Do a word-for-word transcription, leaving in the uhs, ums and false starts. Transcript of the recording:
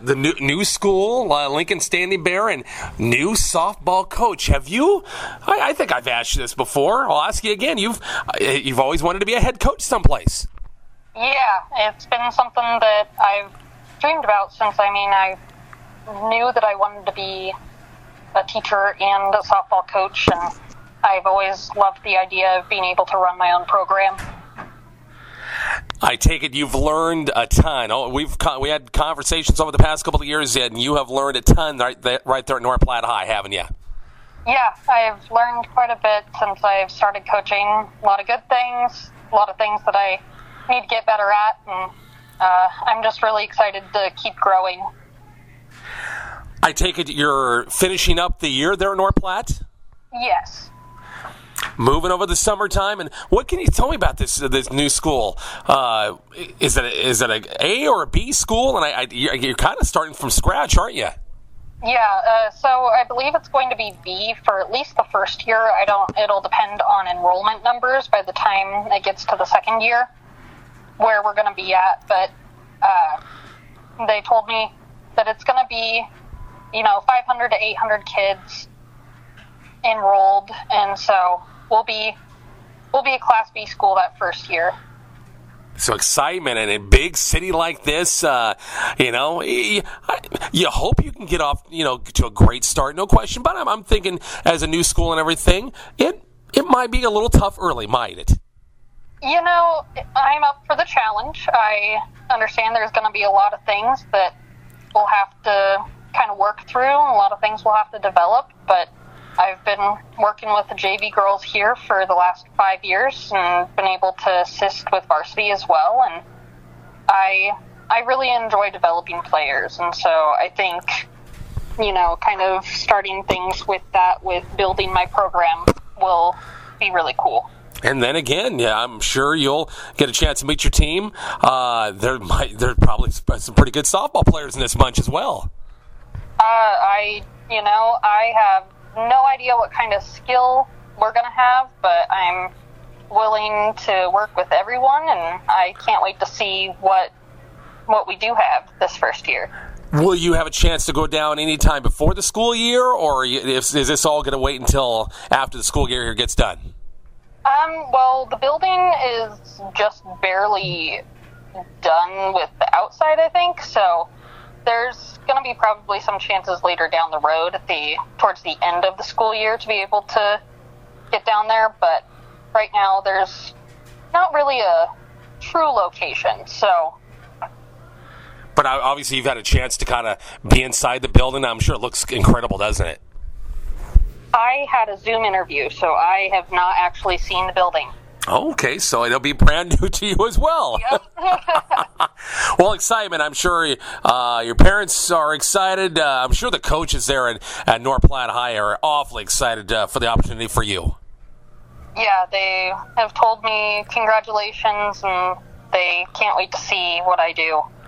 the new, new school, uh, Lincoln Standing Bear, and new softball coach. Have you? I, I think I've asked you this before. I'll ask you again. You've uh, you've always wanted to be a head coach someplace. Yeah, it's been something that I've dreamed about since. I mean, I knew that I wanted to be a teacher and a softball coach, and I've always loved the idea of being able to run my own program. I take it you've learned a ton. Oh, we've we had conversations over the past couple of years, and you have learned a ton right there, right there at North Platte High, haven't you? Yeah, I've learned quite a bit since I've started coaching. A lot of good things, a lot of things that I need to get better at, and uh, I'm just really excited to keep growing. I take it you're finishing up the year there at North Platte? Yes. Moving over the summertime, and what can you tell me about this this new school? Uh, is it a, is it a A or a B school? And I, I you're, you're kind of starting from scratch, aren't you? Yeah. Uh, so I believe it's going to be B for at least the first year. I don't. It'll depend on enrollment numbers by the time it gets to the second year, where we're going to be at. But uh, they told me that it's going to be, you know, five hundred to eight hundred kids enrolled, and so we'll be we'll be a Class B school that first year. So excitement in a big city like this, uh, you know, you, you hope you can get off, you know, to a great start, no question. But I'm, I'm thinking, as a new school and everything, it it might be a little tough early, might it? You know, I'm up for the challenge. I understand there's going to be a lot of things that we'll have to kind of work through, and a lot of things we'll have to develop, but I've been working with the J V girls here for the last five years and been able to assist with varsity as well, and I I really enjoy developing players, and so I think, you know, kind of starting things with that, with building my program, will be really cool. And then again, yeah, I'm sure you'll get a chance to meet your team. Uh, there might there's probably some pretty good softball players in this bunch as well. Uh, I, you know, I have no idea what kind of skill we're going to have, but I'm willing to work with everyone, and I can't wait to see what what we do have this first year. Will you have a chance to go down any time before the school year, or is, is this all going to wait until after the school year here gets done? Um, well, the building is just barely done with the outside, I think, so there's going to be probably some chances later down the road at the towards the end of the school year to be able to get down there, but right now there's not really a true location, so. But obviously you've had a chance to kind of be inside the building. I'm sure it looks incredible, doesn't it? I had a Zoom interview, so I have not actually seen the building. Okay, so it'll be brand new to you as well. Yep. Well, excitement. I'm sure uh, your parents are excited. Uh, I'm sure the coaches there at, at North Platte High are awfully excited uh, for the opportunity for you. Yeah, they have told me congratulations, and they can't wait to see what I do.